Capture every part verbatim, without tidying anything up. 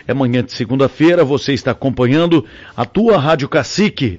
É manhã de segunda-feira, você está acompanhando a tua Rádio Cacique.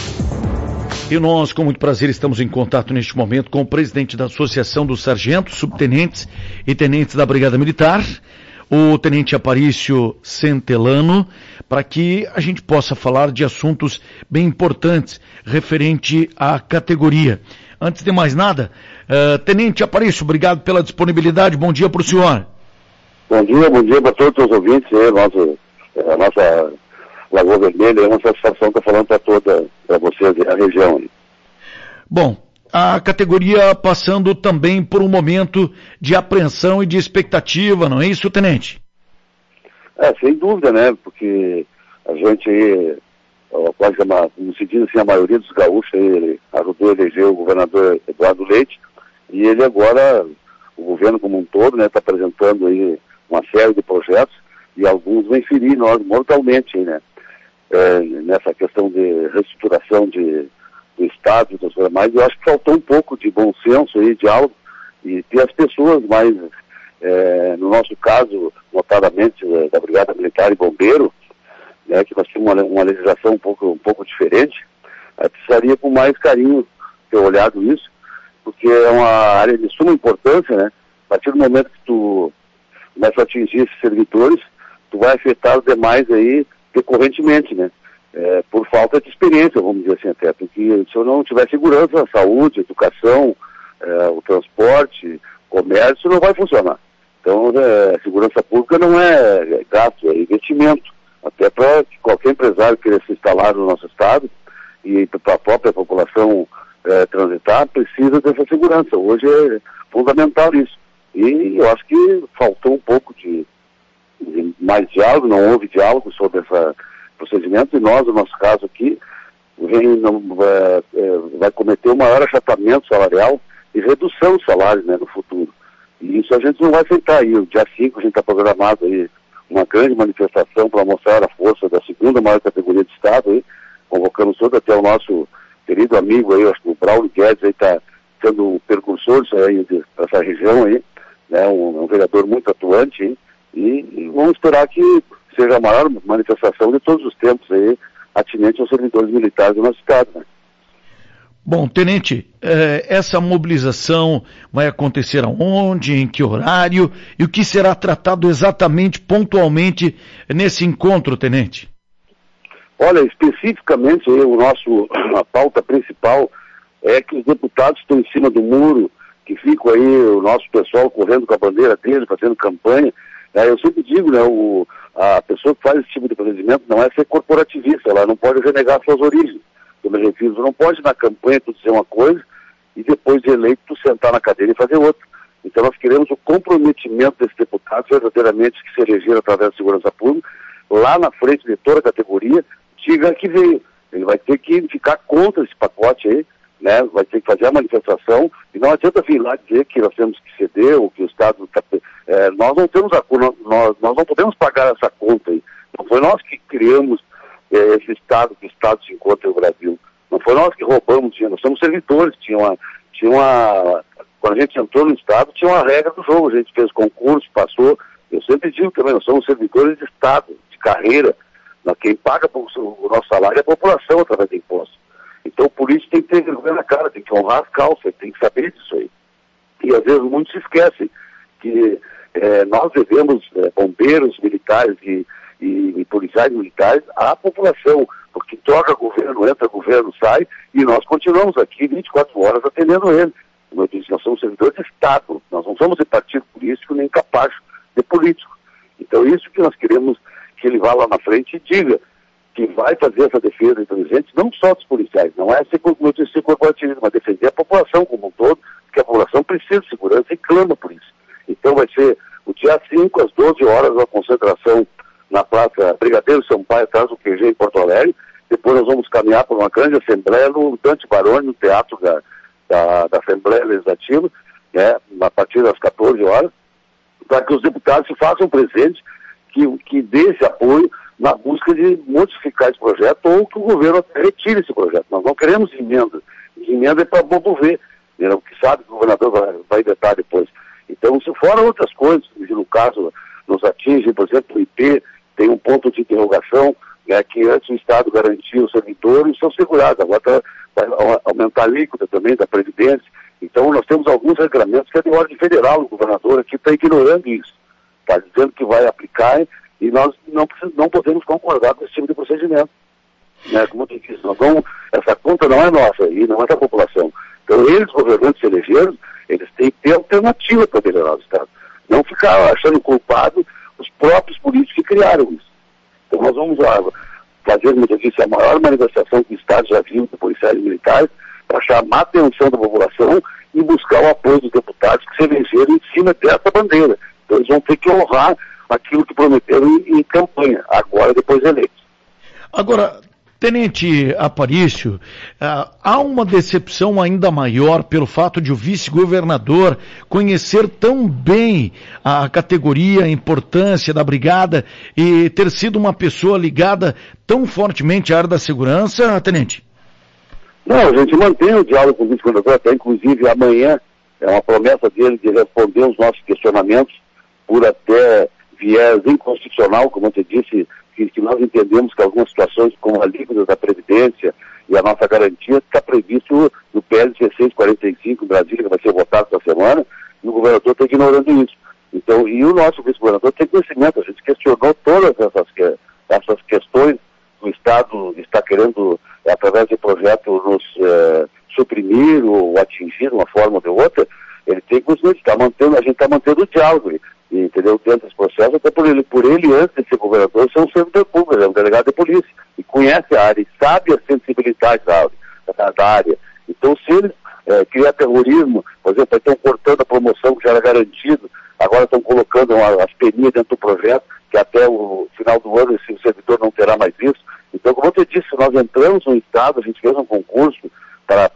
E nós, com muito prazer, estamos em contato neste momento com o presidente da Associação dos Sargentos, Subtenentes e Tenentes da Brigada Militar, o Tenente Aparício Centelano, para que a gente possa falar de assuntos bem importantes referente à categoria. Antes de mais nada, uh, Tenente Aparício, obrigado pela disponibilidade, bom dia para o senhor. Bom dia, bom dia para todos os ouvintes, é, nossa, a nossa Lagoa Vermelha, é uma satisfação estar falando para toda, para vocês e a região. Bom, a categoria passando também por um momento de apreensão e de expectativa, não é isso, Tenente? É, sem dúvida, né, porque a gente aí, quase como se diz assim, a maioria dos gaúchos aí, ele ajudou a eleger o governador Eduardo Leite, e ele agora, o governo como um todo, né, está apresentando aí uma série de projetos, e alguns vão ferir nós mortalmente, né, é, nessa questão de reestruturação de, do Estado e dos demais. Eu acho que faltou um pouco de bom senso aí, diálogo, e ter as pessoas mais, é, no nosso caso, notadamente, da Brigada Militar e Bombeiro, né, que nós temos uma, uma legislação um pouco, um pouco diferente, é, precisaria com mais carinho ter olhado isso, porque é uma área de suma importância, né? A partir do momento que tu começa a atingir esses servidores, tu vai afetar os demais aí decorrentemente, né? É, por falta de experiência, vamos dizer assim até, porque se eu não tiver segurança, saúde, educação, é, o transporte, comércio, não vai funcionar. Então, é, segurança pública não é gasto, é investimento. Até para qualquer empresário querer se instalar no nosso estado e para a própria população é, transitar, precisa dessa segurança. Hoje é fundamental isso. E eu acho que faltou um pouco de, de mais diálogo, não houve diálogo sobre esse procedimento, e nós, no nosso caso aqui, vem, não, é, é, vai cometer o maior achatamento salarial e redução de salário, né, no futuro. E isso a gente não vai aceitar aí. O dia cinco a gente está programado aí uma grande manifestação para mostrar a força da segunda maior categoria de Estado, aí, convocamos todo até o nosso querido amigo aí, acho que o Braulio Guedes aí está sendo um percursor dessa região aí, né, um, um vereador muito atuante aí, e, e vamos esperar que seja a maior manifestação de todos os tempos aí, atinente aos servidores militares do nosso Estado, né. Bom, Tenente, eh, essa mobilização vai acontecer aonde, em que horário e o que será tratado exatamente, pontualmente, nesse encontro, Tenente? Olha, especificamente aí, o nosso, a pauta principal é que os deputados estão em cima do muro, que ficam aí, o nosso pessoal correndo com a bandeira dele, fazendo campanha. É, eu sempre digo, né, o, a pessoa que faz esse tipo de procedimento não é ser corporativista, ela não pode renegar suas origens. Como eu fiz, não pode na campanha tu dizer uma coisa e depois de eleito tu sentar na cadeira e fazer outra. Então nós queremos o comprometimento desses deputados verdadeiramente que se elegeram através da segurança pública, lá na frente de toda a categoria, diga que veio. Ele vai ter que ficar contra esse pacote aí, né? Vai ter que fazer a manifestação, e não adianta vir lá dizer que nós temos que ceder ou que o Estado está... É, nós não temos a, nós, nós não podemos pagar essa conta aí. Não foi nós que criamos esse Estado, que o Estado se encontra no Brasil. Não foi nós que roubamos dinheiro, nós somos servidores, tinha uma, tinha uma, quando a gente entrou no Estado, tinha uma regra do jogo, a gente fez concurso, passou, eu sempre digo também, nós somos servidores de Estado, de carreira, quem paga o nosso salário é a população através de impostos. Então o político tem que ter vergonha na cara, tem que honrar as calças, tem que saber disso aí. E às vezes muitos se esquecem que é, nós devemos, é, bombeiros militares e E, e policiais militares à população, porque troca governo, entra governo, sai, e nós continuamos aqui vinte e quatro horas atendendo ele. Como eu disse, nós somos servidores de Estado, nós não somos de partido político nem capaz de político. Então isso que nós queremos que ele vá lá na frente e diga que vai fazer essa defesa inteligente, não só dos policiais, não é ser, como eu disse, ser corporativismo, mas defender a população como um todo, porque a população precisa de segurança e clama por isso. Então vai ser o dia cinco, às doze horas, uma concentração na Praça Brigadeiro Sampaio, atrás do Q G em Porto Alegre. Depois nós vamos caminhar por uma grande assembleia no Dante Baroni, no Teatro da, da, da Assembleia Legislativa, né, a partir das quatorze horas, para que os deputados se façam presentes, que, que dê esse apoio na busca de modificar esse projeto ou que o governo retire esse projeto. Nós não queremos emenda. Emenda é para bobo ver, né, o que sabe que o governador vai, vai vetar depois. Então, se fora outras coisas, no caso, nos atinge, por exemplo, o I P, tem um ponto de interrogação, né, que antes o Estado garantia o servidor e os seus segurados, agora tá, vai aumentar a alíquota também da Previdência. Então nós temos alguns regramentos que é de ordem federal, o governador aqui está ignorando isso, está dizendo que vai aplicar e nós não, não podemos concordar com esse tipo de procedimento. Né, como eu disse, nós vamos, essa conta não é nossa e não é da população. Então eles, governantes elegeram, eles têm que ter alternativa para melhorar o Estado. Não ficar achando culpado os próprios políticos que criaram isso. Então nós vamos lá fazer, como eu disse, a maior manifestação que o Estado já viu de policiais militares, para chamar a atenção da população e buscar o apoio dos deputados que se elegeram em cima dessa bandeira. Então eles vão ter que honrar aquilo que prometeram em, em campanha, agora depois de eleitos. Agora, Tenente Aparício, uh, há uma decepção ainda maior pelo fato de o vice-governador conhecer tão bem a categoria, a importância da brigada e ter sido uma pessoa ligada tão fortemente à área da segurança, Tenente? Não, a gente mantém o diálogo com o vice-governador, até inclusive amanhã é uma promessa dele de responder os nossos questionamentos por até viés inconstitucional, como eu disse, que, que nós entendemos que algumas situações, como a alíquota da Previdência e a nossa garantia, está previsto no P L dezesseis quarenta e cinco em Brasília, que vai ser votado essa semana, e o governador está ignorando isso. Então, e o nosso vice-governador tem conhecimento, a gente questionou todas essas, essas questões que o Estado está querendo, através de projeto, nos eh, suprimir ou atingir de uma forma ou de outra. Ele tem conhecimento, tá mantendo, a gente está mantendo o diálogo, entendeu? Dentro desse processo, até por ele, por ele, antes de ser governador, ser um servidor público, é um delegado de polícia, e conhece a área, e sabe as sensibilidades da área. Da área. Então, se ele é, criar terrorismo, por exemplo, estão cortando a promoção que já era garantido, agora estão colocando uma, as peninhas dentro do projeto, que até o final do ano esse servidor não terá mais isso. Então, como eu te disse, nós entramos no Estado, a gente fez um concurso para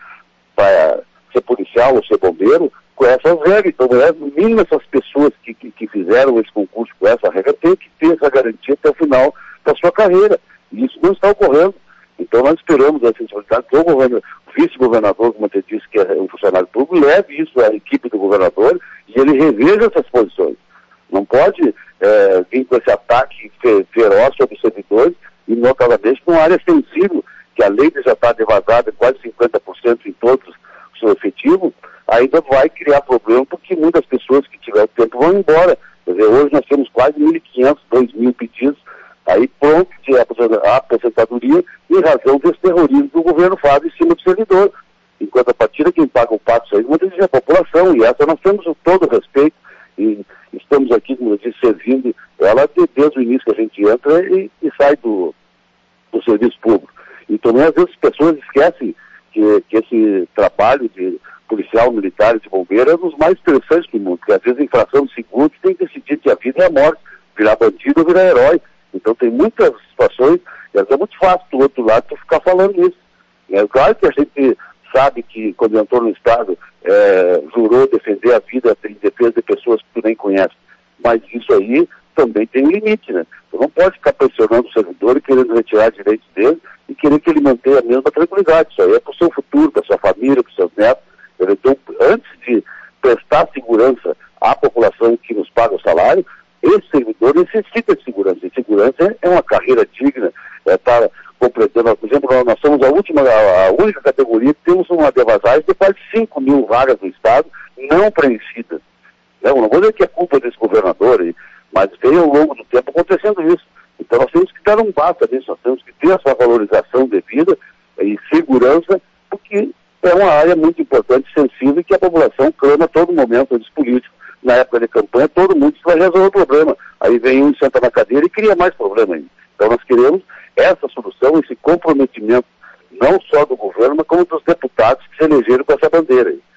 ser policial ou ser bombeiro, com essas regras. Então, é mínimo essas pessoas que, que, que fizeram esse concurso com essa regra têm que ter essa garantia até o final da sua carreira. E isso não está ocorrendo. Então, nós esperamos a sensibilidade que o, governo, o vice-governador, como eu disse, que é um funcionário público, leve isso à equipe do governador e ele reveja essas posições. Não pode é, vir com esse ataque feroz sobre os servidores e, notadamente, numa área sensível, que a lei já está devasada quase cinquenta por cento em todos o seu efetivo, ainda vai criar problema, porque muitas pessoas que tiverem tempo vão embora. Quer dizer, hoje nós temos quase mil e quinhentos, dois mil pedidos aí prontos de aposentadoria em razão desse terrorismo que o governo faz em cima do servidor. Enquanto a partida, quem paga o pato isso aí, muitas vezes é a população, e essa nós temos todo o respeito, e estamos aqui, como eu disse, servindo ela desde o início que a gente entra e, e sai do, do serviço público. E também, às vezes, as pessoas esquecem que, que esse trabalho de policial, militar e de bombeiro é um dos mais interessantes do mundo, porque às vezes a infração de segundos tem que decidir que a vida é a morte, virar bandido ou virar herói. Então tem muitas situações, e é muito fácil do outro lado tu ficar falando isso. É claro que a gente sabe que quando entrou no Estado, é, jurou defender a vida em defesa de pessoas que tu nem conhece, mas isso aí também tem um limite, né? Tu não pode ficar pressionando o servidor e querendo retirar direitos dele e querer que ele mantenha a mesma tranquilidade. Isso aí é para o seu futuro, para a sua família, para os seus netos. Então, antes de prestar segurança à população que nos paga o salário, esse servidor necessita de segurança. E segurança é uma carreira digna, é estar completando. Por exemplo, nós somos a última, a única categoria que temos uma devasagem de quase cinco mil vagas no Estado não preenchidas. Não, não vou dizer que é culpa desse governador, mas veio ao longo do tempo acontecendo isso. Então nós temos que dar um basta nisso, nós temos que ter essa valorização devida e segurança, porque é uma área muito importante, sensível, e que a população clama a todo momento dos políticos. Na época de campanha, todo mundo vai resolver o problema. Aí vem um, senta na cadeira e cria mais problema ainda. Então nós queremos essa solução, esse comprometimento, não só do governo, mas como dos deputados que se elegeram com essa bandeira aí.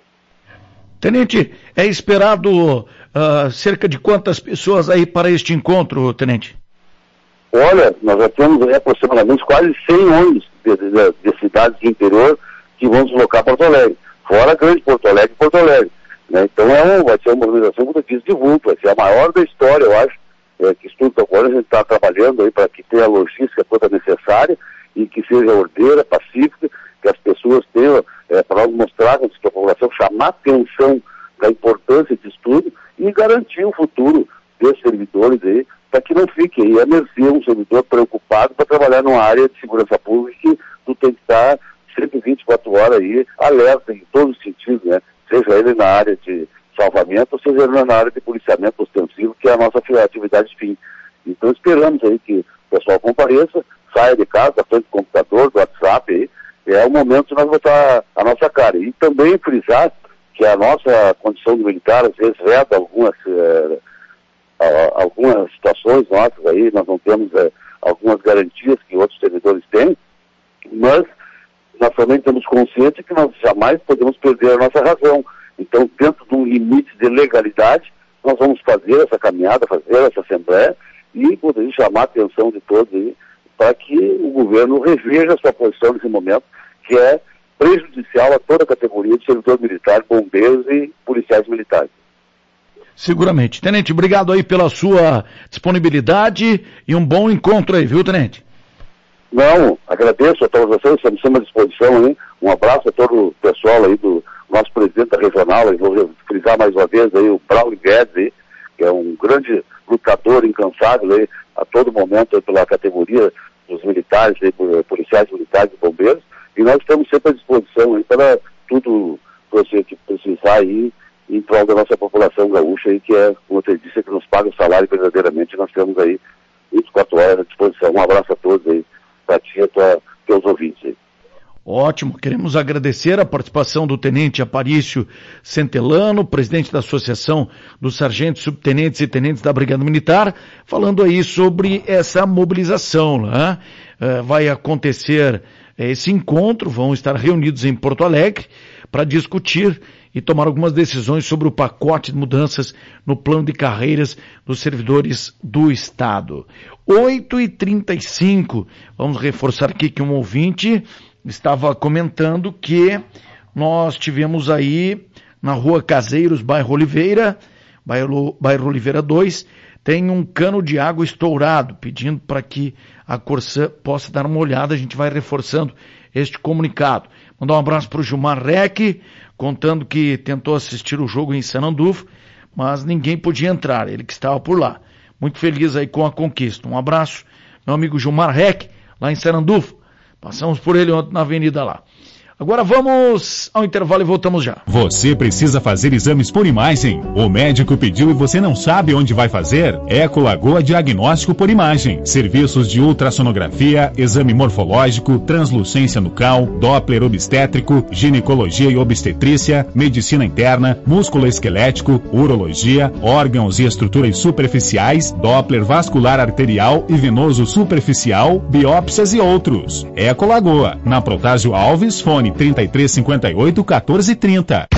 Tenente, é esperado uh, cerca de quantas pessoas aí para este encontro, Tenente? Olha, nós já temos aí aproximadamente quase cem ônibus de, de, de cidades do interior que vão deslocar Porto Alegre, fora Grande Porto Alegre e Porto Alegre. Né? Então é um, vai ser uma mobilização, como eu disse, de vulto, vai ser a maior da história, eu acho, é, que estudo agora a gente está trabalhando aí para que tenha a logística toda necessária e que seja ordeira, pacífica, que as pessoas tenham, é, para nós mostrarmos que a população chamar atenção da importância de estudo e garantir o futuro desses servidores aí, para que não fique aí a mercê um servidor preocupado para trabalhar numa área de segurança pública que tu tem que estar sempre vinte e quatro horas aí, alerta em todos os sentidos, né? Seja ele na área de salvamento, ou seja ele na área de policiamento ostensivo, que é a nossa atividade fim. Então esperamos aí que o pessoal compareça, saia de casa, da frente do computador, do WhatsApp aí, é o momento de nós botar a nossa cara. E também frisar que a nossa condição de militar, às vezes, veda algumas, é, algumas situações nossas aí, nós não temos é, algumas garantias que outros servidores têm, mas nós também temos consciência que nós jamais podemos perder a nossa razão. Então, dentro de um limite de legalidade, nós vamos fazer essa caminhada, fazer essa assembleia e poder chamar a atenção de todos aí para que o governo reveja a sua posição nesse momento, que é prejudicial a toda a categoria de servidor militar, bombeiros e policiais militares. Seguramente. Tenente, obrigado aí pela sua disponibilidade e um bom encontro aí, viu, Tenente? Não, agradeço a todos vocês, estamos à disposição aí. Um abraço a todo o pessoal aí do nosso presidente da regional, aí, vou frisar mais uma vez aí o Braulio Guedes aí, que é um grande lutador incansável aí, a todo momento aí, pela categoria dos militares, aí, policiais militares e bombeiros, e nós estamos sempre à disposição aí para tudo que precisar aí em prol da nossa população gaúcha aí, que é, como você disse, que nos paga o salário verdadeiramente, nós temos aí vinte e quatro horas à disposição. Um abraço a todos aí, para ti e a teus ouvintes aí. Ótimo, queremos agradecer a participação do Tenente Aparício Centelano, presidente da Associação dos Sargentos, Subtenentes e Tenentes da Brigada Militar, falando aí sobre essa mobilização, né? Uh, vai acontecer esse encontro, vão estar reunidos em Porto Alegre para discutir e tomar algumas decisões sobre o pacote de mudanças no plano de carreiras dos servidores do Estado. oito e trinta e cinco, vamos reforçar aqui que um ouvinte estava comentando que nós tivemos aí na Rua Caseiros, bairro Oliveira, bairro, bairro Oliveira dois, tem um cano de água estourado, pedindo para que a Corsã possa dar uma olhada. A gente vai reforçando este comunicado. Mandar um abraço para o Gilmar Reck, contando que tentou assistir o jogo em Sanandufo, mas ninguém podia entrar, ele que estava por lá. Muito feliz aí com a conquista. Um abraço, meu amigo Gilmar Reck, lá em Sanandufo. Passamos por ele ontem na avenida lá. Agora vamos ao intervalo e voltamos já. Você precisa fazer exames por imagem. O médico pediu e você não sabe onde vai fazer? Eco Lagoa Diagnóstico por Imagem. Serviços de ultrassonografia, exame morfológico, translucência nucal, Doppler obstétrico, ginecologia e obstetrícia, medicina interna, músculo esquelético, urologia, órgãos e estruturas superficiais, Doppler vascular arterial e venoso superficial, biópsias e outros. Eco Lagoa, na Protásio Alves, fone trinta e três cinquenta e oito, quatorze trinta.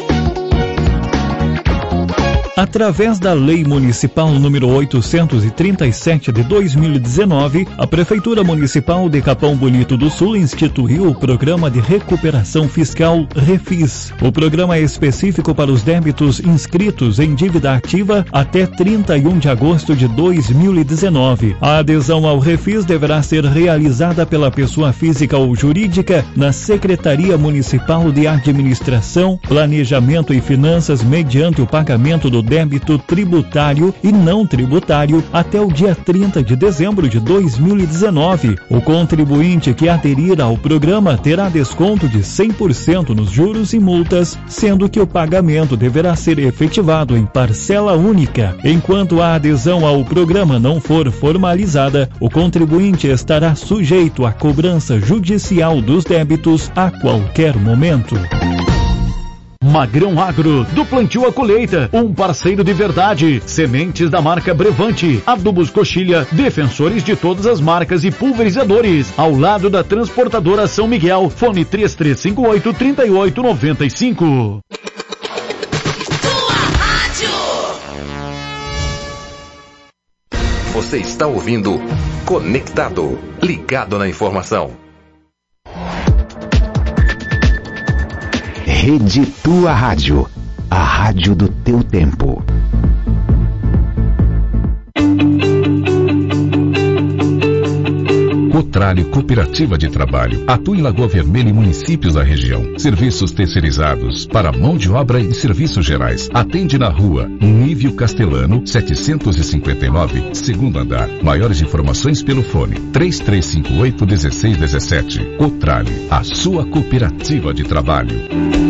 Através da Lei Municipal número oitocentos e trinta e sete de dois mil e dezenove, a Prefeitura Municipal de Capão Bonito do Sul instituiu o Programa de Recuperação Fiscal Refis. O programa é específico para os débitos inscritos em dívida ativa até trinta e um de agosto de dois mil e dezenove. A adesão ao Refis deverá ser realizada pela pessoa física ou jurídica na Secretaria Municipal de Administração, Planejamento e Finanças mediante o pagamento do débito tributário e não tributário até o dia trinta de dezembro de dois mil e dezenove. O contribuinte que aderir ao programa terá desconto de cem por cento nos juros e multas, sendo que o pagamento deverá ser efetivado em parcela única. Enquanto a adesão ao programa não for formalizada, o contribuinte estará sujeito à cobrança judicial dos débitos a qualquer momento. Magrão Agro, do plantio à colheita, um parceiro de verdade. Sementes da marca Brevante, adubos Coxilha, defensores de todas as marcas e pulverizadores. Ao lado da transportadora São Miguel, fone três três cinco oito, três oito nove cinco. Você está ouvindo Conectado, ligado na informação. Rede Tua Rádio, a rádio do teu tempo. Cotrale Cooperativa de Trabalho. Atua em Lagoa Vermelha e municípios da região. Serviços terceirizados para mão de obra e serviços gerais. Atende na rua Nívio Castelano, setecentos e cinquenta e nove, segundo andar. Maiores informações pelo fone três três cinco oito, um seis um sete. Cotrale, a sua cooperativa de trabalho.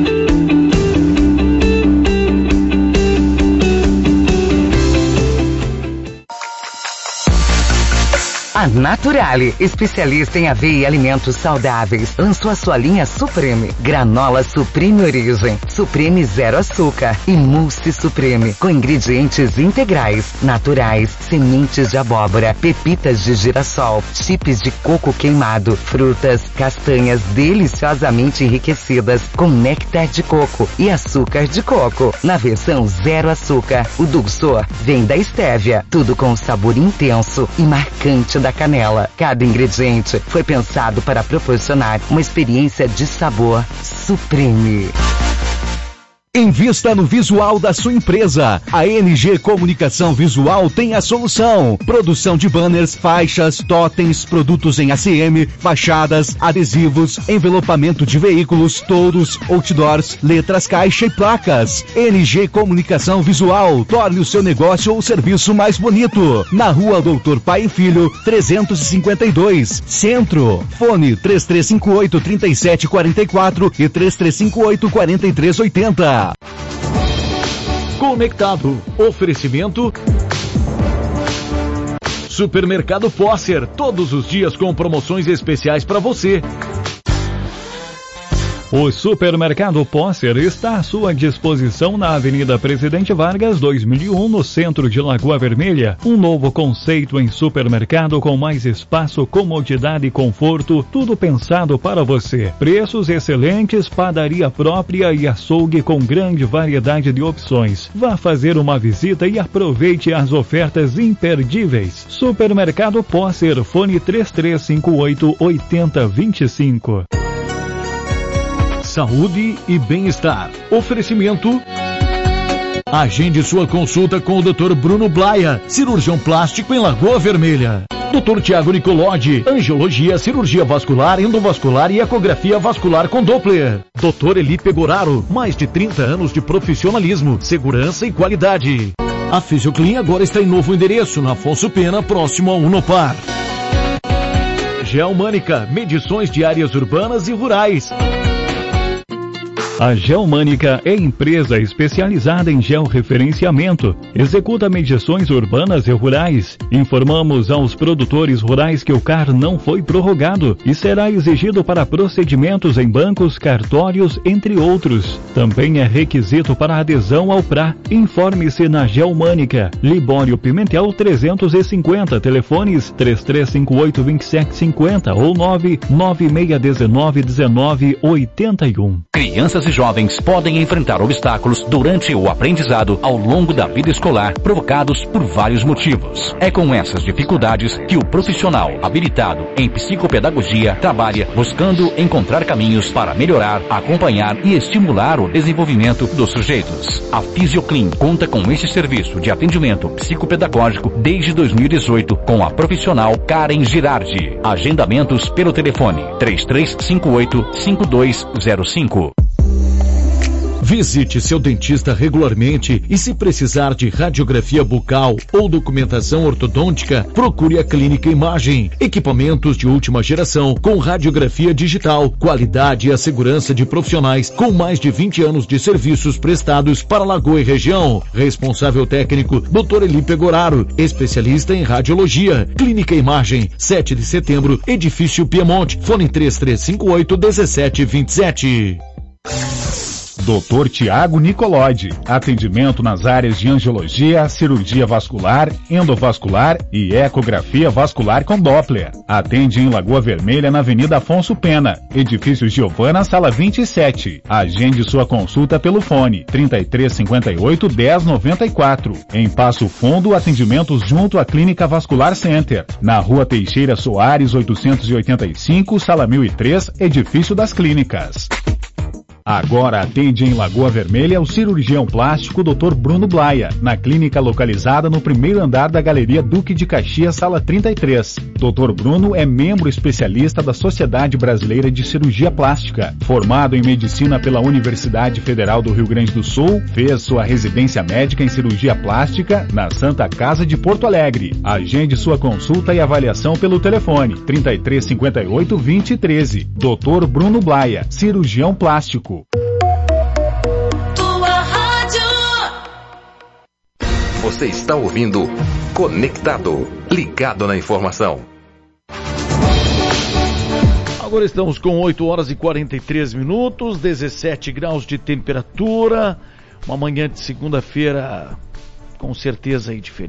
A Naturale, especialista em aveia e alimentos saudáveis, lançou a sua linha Supreme. Granola Supreme Origem, Supreme Zero Açúcar e Mousse Supreme, com ingredientes integrais, naturais, sementes de abóbora, pepitas de girassol, chips de coco queimado, frutas, castanhas deliciosamente enriquecidas com néctar de coco e açúcar de coco. Na versão Zero Açúcar, o dulçor vem da estévia, tudo com sabor intenso e marcante da canela. Cada ingrediente foi pensado para proporcionar uma experiência de sabor supreme. Invista no visual da sua empresa. A N G Comunicação Visual tem a solução. Produção de banners, faixas, totens, produtos em A C M, fachadas, adesivos, envelopamento de veículos, touros, outdoors, letras caixa e placas. N G Comunicação Visual. Torne o seu negócio ou serviço mais bonito. Na rua Doutor Pai e Filho, trezentos e cinquenta e dois, Centro. Fone três três cinco oito, três sete quatro quatro e três três cinco oito, quatro três oito zero. Conectado. Oferecimento Supermercado Posser, todos os dias com promoções especiais para você. O Supermercado Posser está à sua disposição na Avenida Presidente Vargas, dois mil e um, no centro de Lagoa Vermelha. Um novo conceito em supermercado com mais espaço, comodidade e conforto, tudo pensado para você. Preços excelentes, padaria própria e açougue com grande variedade de opções. Vá fazer uma visita e aproveite as ofertas imperdíveis. Supermercado Posser, fone três três cinco oito, oito zero dois cinco. Saúde e bem-estar. Oferecimento. Agende sua consulta com o doutor Bruno Blaia, cirurgião plástico em Lagoa Vermelha. doutor Tiago Nicolodi, angiologia, cirurgia vascular, endovascular e ecografia vascular com Doppler. doutor Eli Pegoraro, mais de trinta anos de profissionalismo, segurança e qualidade. A Fisioclin agora está em novo endereço, na Afonso Pena, próximo ao Unopar. Geomânica, medições de áreas urbanas e rurais. A Geomânica é empresa especializada em georreferenciamento. Executa medições urbanas e rurais. Informamos aos produtores rurais que o C A R não foi prorrogado e será exigido para procedimentos em bancos, cartórios, entre outros. Também é requisito para adesão ao P R A. Informe-se na Geomânica. Libório Pimentel trezentos e cinquenta, telefones três três cinco oito, dois sete cinco zero ou nove nove seis um nove, um nove oito um. Crianças e jovens podem enfrentar obstáculos durante o aprendizado ao longo da vida escolar provocados por vários motivos. É com essas dificuldades que o profissional habilitado em psicopedagogia trabalha buscando encontrar caminhos para melhorar, acompanhar e estimular o desenvolvimento dos sujeitos. A Fisioclin conta com esse serviço de atendimento psicopedagógico desde dois mil e dezoito com a profissional Karen Girardi. Agendamentos pelo telefone três três cinco oito, cinco dois zero cinco. Visite seu dentista regularmente e, se precisar de radiografia bucal ou documentação ortodôntica, procure a Clínica Imagem. Equipamentos de última geração com radiografia digital, qualidade e a segurança de profissionais com mais de vinte anos de serviços prestados para Lagoa e região. Responsável técnico, doutor Eli Pegoraro, especialista em radiologia. Clínica Imagem, sete de setembro, Edifício Piemonte, fone três três cinco oito, um sete dois sete. doutor Tiago Nicolodi. Atendimento nas áreas de angiologia, cirurgia vascular, endovascular e ecografia vascular com Doppler. Atende em Lagoa Vermelha, na Avenida Afonso Pena, Edifício Giovana, sala vinte e sete. Agende sua consulta pelo fone trinta e três cinquenta e oito, dez noventa e quatro. Em Passo Fundo, atendimentos junto à Clínica Vascular Center. Na Rua Teixeira Soares, oitocentos e oitenta e cinco, sala mil e três, Edifício das Clínicas. Agora atende em Lagoa Vermelha o cirurgião plástico doutor Bruno Blaia, na clínica localizada no primeiro andar da Galeria Duque de Caxias, sala trinta e três. doutor Bruno é membro especialista da Sociedade Brasileira de Cirurgia Plástica. Formado em medicina pela Universidade Federal do Rio Grande do Sul, fez sua residência médica em cirurgia plástica na Santa Casa de Porto Alegre. Agende sua consulta e avaliação pelo telefone trinta e três, cinquenta e oito, vinte, treze. doutor Bruno Blaia, cirurgião plástico. Tua rádio. Você está ouvindo Conectado, ligado na informação. Agora estamos com oito horas e quarenta e três minutos, dezessete graus de temperatura, uma manhã de segunda-feira com certeza aí diferente.